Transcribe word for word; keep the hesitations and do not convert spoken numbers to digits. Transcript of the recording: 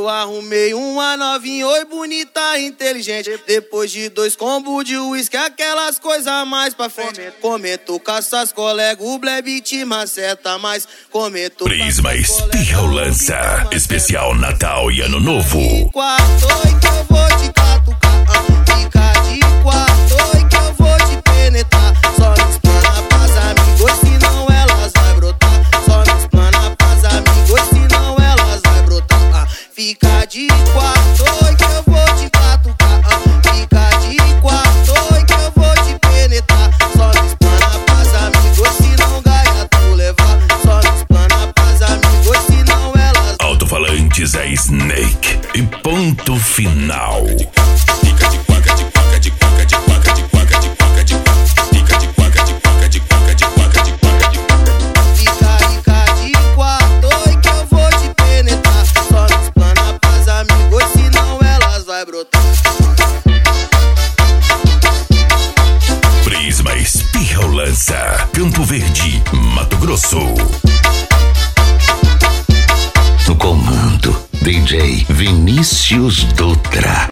Eu arrumei uma novinha, oi bonita, inteligente. Depois de dois combos de uísque, aquelas coisas mais pra frente. Comento com essas colegas, o Bleb te maceta mais. Comento Prisma Espirra Lança, especial Natal e Ano Novo. Quarto, oi que eu vou te catucar. Fica de quarto, oi que eu vou te penetrar. Só me explana pras amigos, senão elas vai brotar. Só me explana pras amigos, senão elas vai brotar. Fica de quarto, oi que eu vou te catucar. Fica de quarto, oi que eu vou te penetrar. Só me explana pras amigos, senão gaia tu levar. Só me explana pras amigos, senão elas. Alto-falantes é Snake e ponto final. Fica de quaca, de quaca, de quaca, de quaca, de quaca, de quaca, de quaca. Fica de quaca, de quaca, de quaca, de quaca, de quaca, de quaca. Fica, fica de quarto, oi que eu vou te penetrar. Só me explana pras amigos, senão elas vai brotar. Prisma Espirra Lança, Campo Verde, Mato Grosso. No comando, D J Vinícius Dutra.